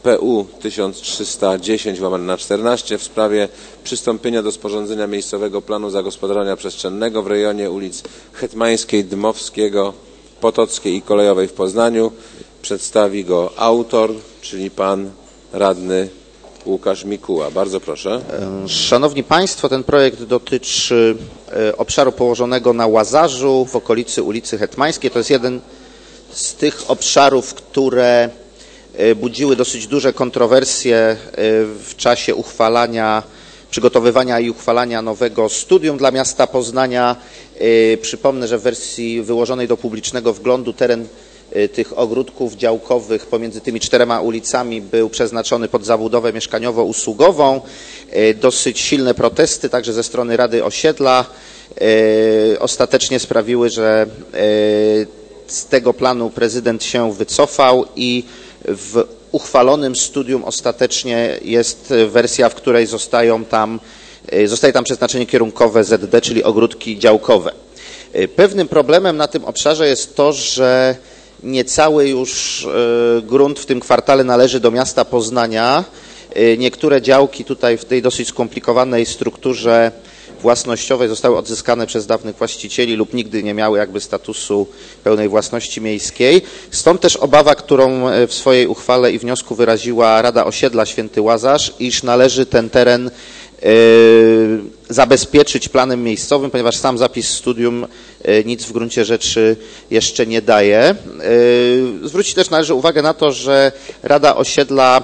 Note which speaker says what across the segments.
Speaker 1: PU 1310/14 w sprawie przystąpienia do sporządzenia miejscowego planu zagospodarowania przestrzennego w rejonie ulic Hetmańskiej, Dmowskiego, Potockiej i Kolejowej w Poznaniu. Przedstawi go autor, czyli pan radny Łukasz Mikuła. Bardzo proszę.
Speaker 2: Szanowni Państwo, ten projekt dotyczy obszaru położonego na Łazarzu w okolicy ulicy Hetmańskiej. To jest jeden z tych obszarów, które budziły dosyć duże kontrowersje w czasie przygotowywania i uchwalania nowego studium dla miasta Poznania. Przypomnę, że w wersji wyłożonej do publicznego wglądu teren tych ogródków działkowych pomiędzy tymi 4 ulicami był przeznaczony pod zabudowę mieszkaniowo-usługową. Dosyć silne protesty także ze strony Rady Osiedla ostatecznie sprawiły, że z tego planu prezydent się wycofał i w uchwalonym studium ostatecznie jest wersja, w której zostaje tam przeznaczenie kierunkowe ZD, czyli ogródki działkowe. Pewnym problemem na tym obszarze jest to, że niecały już grunt w tym kwartale należy do miasta Poznania. Niektóre działki tutaj w tej dosyć skomplikowanej strukturze własnościowej zostały odzyskane przez dawnych właścicieli lub nigdy nie miały jakby statusu pełnej własności miejskiej. Stąd też obawa, którą w swojej uchwale i wniosku wyraziła Rada Osiedla Święty Łazarz, iż należy ten teren zabezpieczyć planem miejscowym, ponieważ sam zapis studium nic w gruncie rzeczy jeszcze nie daje. Zwrócić też należy uwagę na to, że Rada Osiedla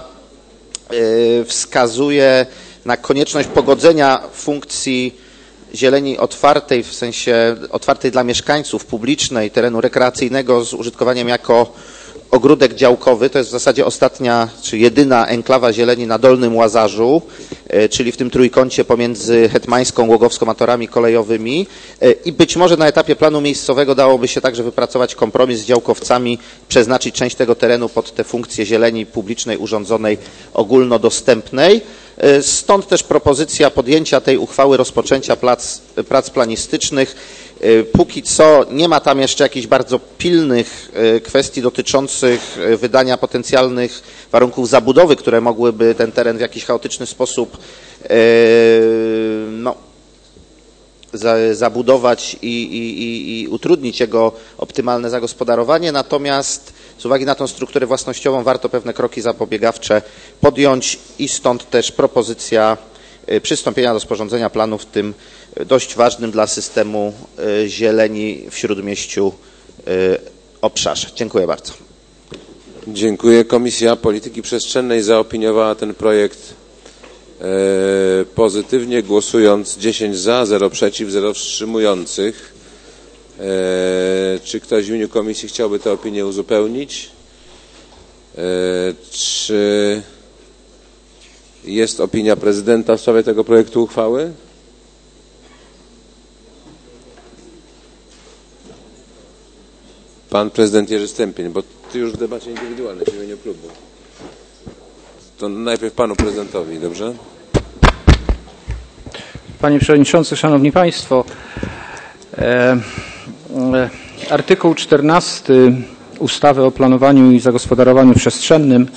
Speaker 2: wskazuje na konieczność pogodzenia funkcji zieleni otwartej, w sensie otwartej dla mieszkańców, publicznej, terenu rekreacyjnego z użytkowaniem jako ogródek działkowy. To jest w zasadzie ostatnia czy jedyna enklawa zieleni na Dolnym Łazarzu, czyli w tym trójkącie pomiędzy Hetmańską, Łogowską a torami kolejowymi. I być może na etapie planu miejscowego dałoby się także wypracować kompromis z działkowcami, przeznaczyć część tego terenu pod te funkcje zieleni publicznej, urządzonej, ogólnodostępnej. Stąd też propozycja podjęcia tej uchwały, rozpoczęcia prac planistycznych. Póki co nie ma tam jeszcze jakichś bardzo pilnych kwestii dotyczących wydania potencjalnych warunków zabudowy, które mogłyby ten teren w jakiś chaotyczny sposób zabudować i utrudnić jego optymalne zagospodarowanie. Natomiast z uwagi na tę strukturę własnościową warto pewne kroki zapobiegawcze podjąć i stąd też propozycja przystąpienia do sporządzenia planu w tym dość ważnym dla systemu zieleni w Śródmieściu obszarze. Dziękuję bardzo.
Speaker 1: Dziękuję. Komisja Polityki Przestrzennej zaopiniowała ten projekt pozytywnie, głosując 10 za, 0 przeciw, 0 wstrzymujących. Czy ktoś w imieniu komisji chciałby tę opinię uzupełnić? Czy jest opinia prezydenta w sprawie tego projektu uchwały? Pan prezydent Jerzy Stępień, bo ty już w debacie indywidualnej w imieniu klubu. To najpierw panu prezydentowi, dobrze?
Speaker 3: Panie Przewodniczący, Szanowni Państwo, artykuł 14 ustawy o planowaniu i zagospodarowaniu przestrzennym,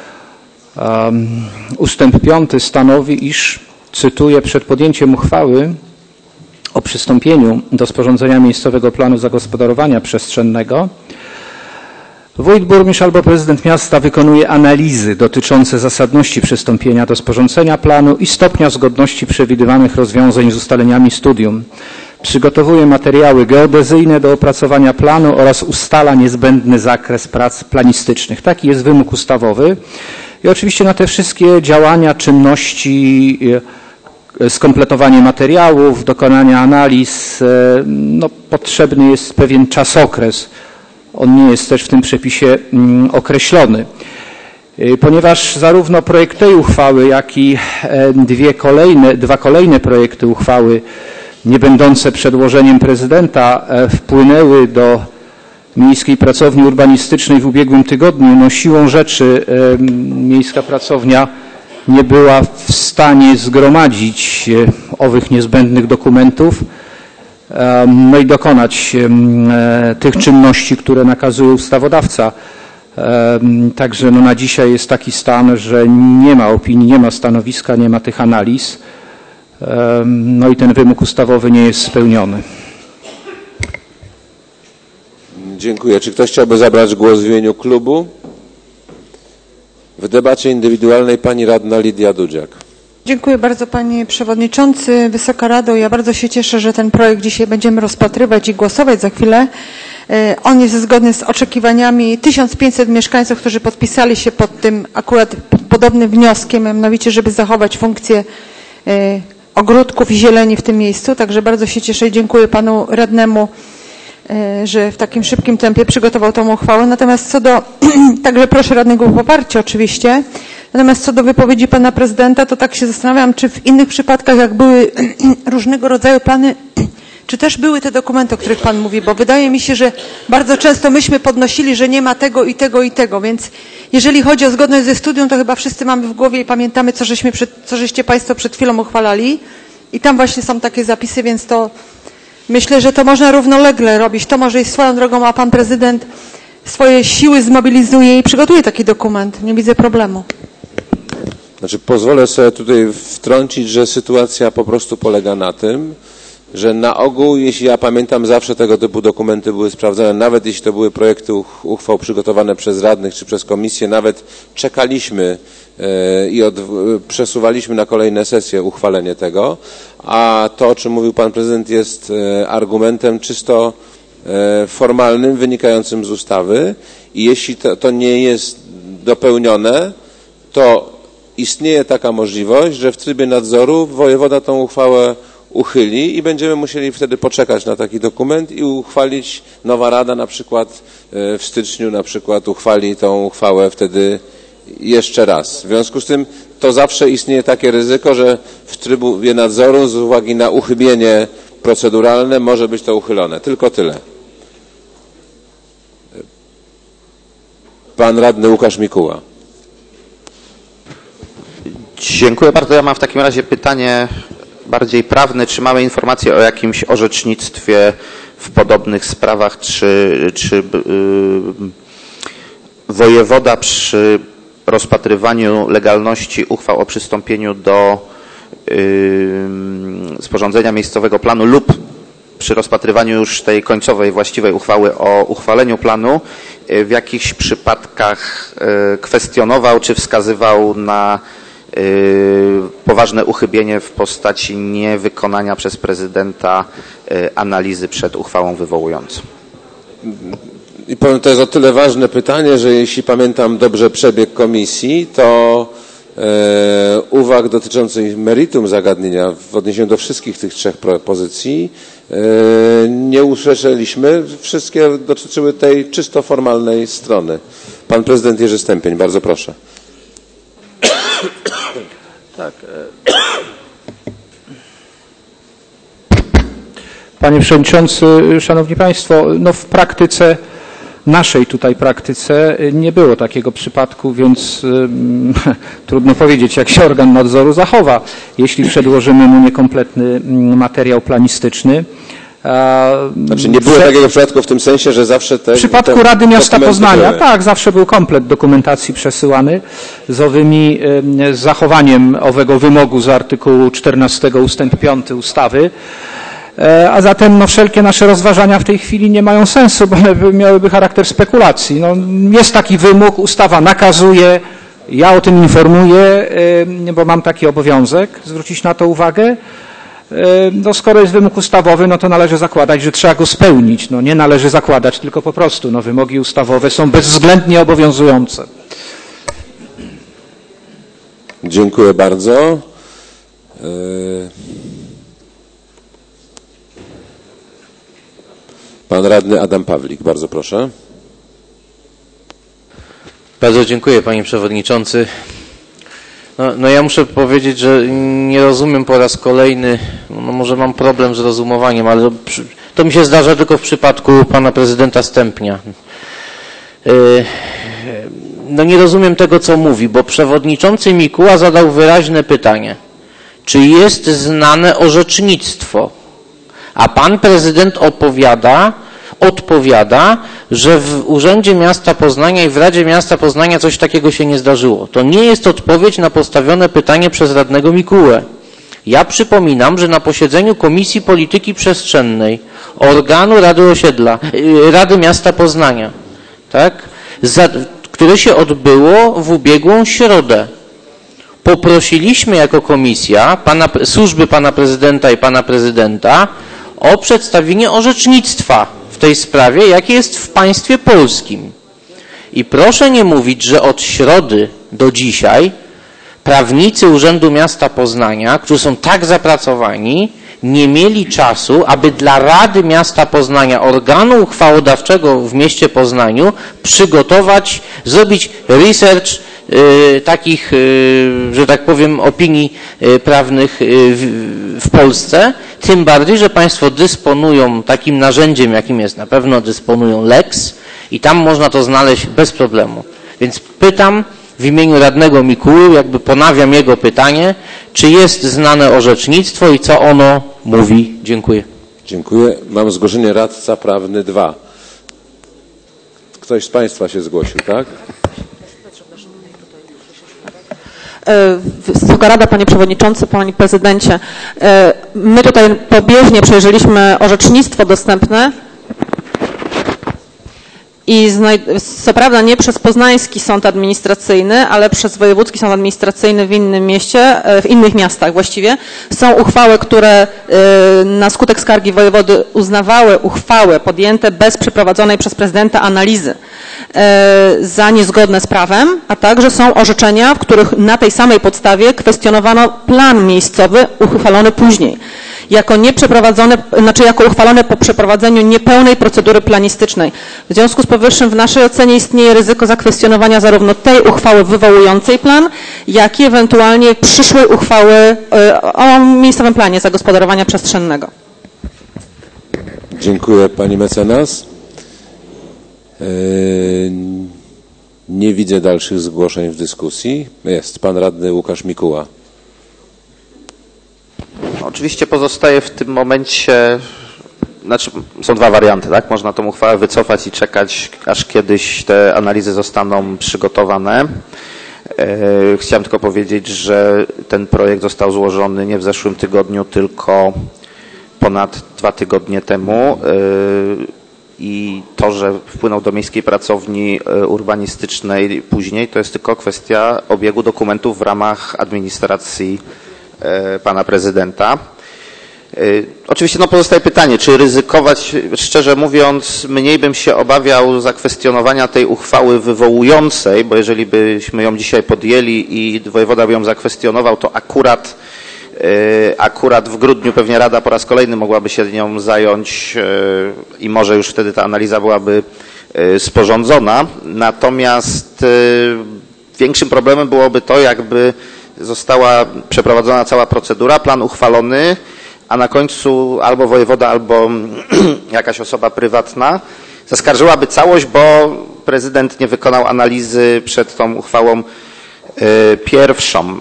Speaker 3: ustęp 5 stanowi, iż, cytuję, przed podjęciem uchwały o przystąpieniu do sporządzenia miejscowego planu zagospodarowania przestrzennego wójt, burmistrz albo prezydent miasta wykonuje analizy dotyczące zasadności przystąpienia do sporządzenia planu i stopnia zgodności przewidywanych rozwiązań z ustaleniami studium. Przygotowuje materiały geodezyjne do opracowania planu oraz ustala niezbędny zakres prac planistycznych. Taki jest wymóg ustawowy. I oczywiście na te wszystkie działania, czynności, skompletowanie materiałów, dokonanie analiz, potrzebny jest pewien czasokres. On nie jest też w tym przepisie określony. Ponieważ zarówno projekt tej uchwały, jak i dwa kolejne projekty uchwały, nie będące przedłożeniem prezydenta, wpłynęły do Miejskiej Pracowni Urbanistycznej w ubiegłym tygodniu, siłą rzeczy Miejska Pracownia nie była w stanie zgromadzić owych niezbędnych dokumentów, i dokonać tych czynności, które nakazuje ustawodawca. Także no na dzisiaj jest taki stan, że nie ma opinii, nie ma stanowiska, nie ma tych analiz. No i ten wymóg ustawowy nie jest spełniony.
Speaker 1: Dziękuję. Czy ktoś chciałby zabrać głos w imieniu klubu? W debacie indywidualnej pani radna Lidia Dudziak.
Speaker 4: Dziękuję bardzo panie przewodniczący, Wysoka Rado. Ja bardzo się cieszę, że ten projekt dzisiaj będziemy rozpatrywać i głosować za chwilę. On jest zgodny z oczekiwaniami 1500 mieszkańców, którzy podpisali się pod tym akurat podobnym wnioskiem, mianowicie, żeby zachować funkcję ogródków i zieleni w tym miejscu. Także bardzo się cieszę i dziękuję panu radnemu, że w takim szybkim tempie przygotował tą uchwałę. Natomiast co do, także proszę radnego o poparcie oczywiście, natomiast co do wypowiedzi pana prezydenta, to tak się zastanawiam, czy w innych przypadkach, jak były różnego rodzaju plany, czy też były te dokumenty, o których pan mówi, bo wydaje mi się, że bardzo często myśmy podnosili, że nie ma tego i tego i tego, więc jeżeli chodzi o zgodność ze studium, to chyba wszyscy mamy w głowie i pamiętamy, co żeście państwo przed chwilą uchwalali i tam właśnie są takie zapisy, więc to myślę, że to można równolegle robić. To może jest swoją drogą, a pan prezydent swoje siły zmobilizuje i przygotuje taki dokument. Nie widzę problemu.
Speaker 1: Znaczy pozwolę sobie tutaj wtrącić, że sytuacja po prostu polega na tym, że na ogół, jeśli ja pamiętam, zawsze tego typu dokumenty były sprawdzane, nawet jeśli to były projekty uchwał przygotowane przez radnych czy przez komisję, nawet czekaliśmy i przesuwaliśmy na kolejne sesje uchwalenie tego, a to, o czym mówił pan prezydent, jest argumentem czysto formalnym, wynikającym z ustawy i jeśli to nie jest dopełnione, to istnieje taka możliwość, że w trybie nadzoru wojewoda tą uchwałę uchyli i będziemy musieli wtedy poczekać na taki dokument i uchwalić, nowa rada na przykład w styczniu na przykład uchwali tą uchwałę wtedy jeszcze raz. W związku z tym to zawsze istnieje takie ryzyko, że w trybie nadzoru z uwagi na uchybienie proceduralne może być to uchylone. Tylko tyle. Pan radny Łukasz Mikuła.
Speaker 2: Dziękuję bardzo. Ja mam w takim razie pytanie bardziej prawne. Czy mamy informację o jakimś orzecznictwie w podobnych sprawach, czy wojewoda przy rozpatrywaniu legalności uchwał o przystąpieniu do sporządzenia miejscowego planu lub przy rozpatrywaniu już tej końcowej, właściwej uchwały o uchwaleniu planu w jakichś przypadkach kwestionował czy wskazywał na poważne uchybienie w postaci niewykonania przez prezydenta analizy przed uchwałą wywołującą.
Speaker 1: I powiem, to jest o tyle ważne pytanie, że jeśli pamiętam dobrze przebieg komisji, to uwag dotyczących meritum zagadnienia w odniesieniu do wszystkich tych trzech propozycji nie usłyszeliśmy. Wszystkie dotyczyły tej czysto formalnej strony. Pan prezydent Jerzy Stępień, bardzo proszę.
Speaker 3: Tak. Panie Przewodniczący, Szanowni Państwo, no w praktyce, naszej tutaj praktyce nie było takiego przypadku, więc trudno powiedzieć, jak się organ nadzoru zachowa, jeśli przedłożymy mu niekompletny materiał planistyczny.
Speaker 1: Znaczy nie było takiego przypadku w tym sensie, że zawsze
Speaker 3: w przypadku Rady Miasta Poznania, tak, zawsze był komplet dokumentacji przesyłany z zachowaniem owego wymogu z artykułu 14 ustęp 5 ustawy. A zatem no, wszelkie nasze rozważania w tej chwili nie mają sensu, bo one miałyby charakter spekulacji. No, jest taki wymóg, ustawa nakazuje, ja o tym informuję, bo mam taki obowiązek zwrócić na to uwagę. No, skoro jest wymóg ustawowy, no to należy zakładać, że trzeba go spełnić. No, nie należy zakładać, tylko po prostu no, wymogi ustawowe są bezwzględnie obowiązujące.
Speaker 1: Dziękuję bardzo. Pan radny Adam Pawlik, bardzo proszę.
Speaker 5: Bardzo dziękuję, panie przewodniczący. No ja muszę powiedzieć, że nie rozumiem po raz kolejny, no może mam problem z rozumowaniem, ale to mi się zdarza tylko w przypadku pana prezydenta Stępnia. No nie rozumiem tego, co mówi, bo przewodniczący Mikuła zadał wyraźne pytanie. Czy jest znane orzecznictwo? A pan prezydent opowiada odpowiada, że w Urzędzie Miasta Poznania i w Radzie Miasta Poznania coś takiego się nie zdarzyło. To nie jest odpowiedź na postawione pytanie przez radnego Mikułę. Ja przypominam, że na posiedzeniu Komisji Polityki Przestrzennej organu Rady Miasta Poznania, tak, które się odbyło w ubiegłą środę, poprosiliśmy jako komisja służby pana prezydenta i pana prezydenta o przedstawienie orzecznictwa w tej sprawie, jakie jest w państwie polskim. I proszę nie mówić, że od środy do dzisiaj prawnicy Urzędu Miasta Poznania, którzy są tak zapracowani, nie mieli czasu, aby dla Rady Miasta Poznania, organu uchwałodawczego w mieście Poznaniu, zrobić research takich, że tak powiem, opinii prawnych w Polsce. Tym bardziej, że państwo dysponują takim narzędziem, jakim jest, na pewno dysponują Lex i tam można to znaleźć bez problemu. Więc pytam w imieniu radnego Mikuły, jakby ponawiam jego pytanie, czy jest znane orzecznictwo i co ono mówi. Dziękuję.
Speaker 1: Dziękuję. Mam zgłoszenie radca prawny 2. Ktoś z państwa się zgłosił, tak?
Speaker 6: Wysoka Rada, Panie Przewodniczący, Panie Prezydencie. My tutaj pobieżnie przejrzeliśmy orzecznictwo dostępne i co prawda nie przez Poznański Sąd Administracyjny, ale przez Wojewódzki Sąd Administracyjny w innym mieście, w innych miastach właściwie, są uchwały, które na skutek skargi wojewody uznawały uchwały podjęte bez przeprowadzonej przez prezydenta analizy za niezgodne z prawem, a także są orzeczenia, w których na tej samej podstawie kwestionowano plan miejscowy uchwalony później. Jako uchwalone po przeprowadzeniu niepełnej procedury planistycznej. W związku z powyższym w naszej ocenie istnieje ryzyko zakwestionowania zarówno tej uchwały wywołującej plan, jak i ewentualnie przyszłej uchwały o miejscowym planie zagospodarowania przestrzennego.
Speaker 1: Dziękuję pani mecenas. Nie widzę dalszych zgłoszeń w dyskusji. Jest pan radny Łukasz Mikuła.
Speaker 2: Oczywiście pozostaje w tym momencie, są dwa warianty, tak? Można tą uchwałę wycofać i czekać, aż kiedyś te analizy zostaną przygotowane. Chciałem tylko powiedzieć, że ten projekt został złożony nie w zeszłym tygodniu, tylko ponad 2 tygodnie temu i to, że wpłynął do Miejskiej Pracowni Urbanistycznej później, to jest tylko kwestia obiegu dokumentów w ramach administracji pana prezydenta. Oczywiście pozostaje pytanie, czy ryzykować, szczerze mówiąc, mniej bym się obawiał zakwestionowania tej uchwały wywołującej, bo jeżeli byśmy ją dzisiaj podjęli i wojewoda by ją zakwestionował, to akurat w grudniu pewnie Rada po raz kolejny mogłaby się nią zająć i może już wtedy ta analiza byłaby sporządzona. Natomiast większym problemem byłoby to, jakby została przeprowadzona cała procedura, plan uchwalony, a na końcu albo wojewoda, albo jakaś osoba prywatna zaskarżyłaby całość, bo prezydent nie wykonał analizy przed tą uchwałą pierwszą.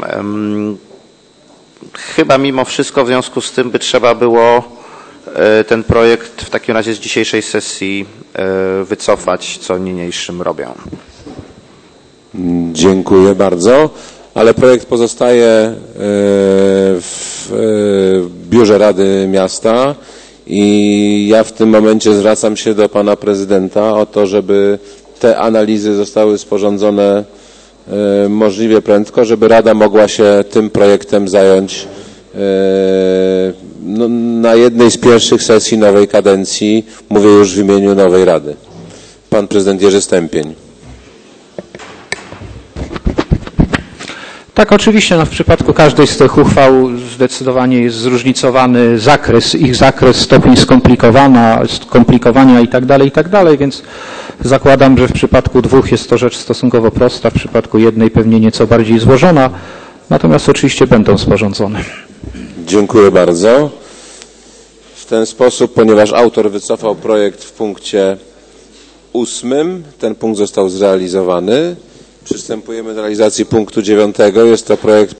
Speaker 2: Chyba mimo wszystko w związku z tym by trzeba było ten projekt w takim razie z dzisiejszej sesji wycofać, co niniejszym robię.
Speaker 1: Dziękuję bardzo. Ale projekt pozostaje w biurze Rady Miasta i ja w tym momencie zwracam się do pana prezydenta o to, żeby te analizy zostały sporządzone możliwie prędko, żeby Rada mogła się tym projektem zająć na jednej z pierwszych sesji nowej kadencji, mówię już w imieniu nowej Rady. Pan prezydent Jerzy Stępień.
Speaker 3: Tak, oczywiście, w przypadku każdej z tych uchwał zdecydowanie jest zróżnicowany ich zakres, stopień skomplikowania i tak dalej, więc zakładam, że w przypadku 2 jest to rzecz stosunkowo prosta, w przypadku jednej pewnie nieco bardziej złożona, natomiast oczywiście będą sporządzone.
Speaker 1: Dziękuję bardzo. W ten sposób, ponieważ autor wycofał projekt w punkcie 8, ten punkt został zrealizowany. Przystępujemy do realizacji punktu 9. Jest to projekt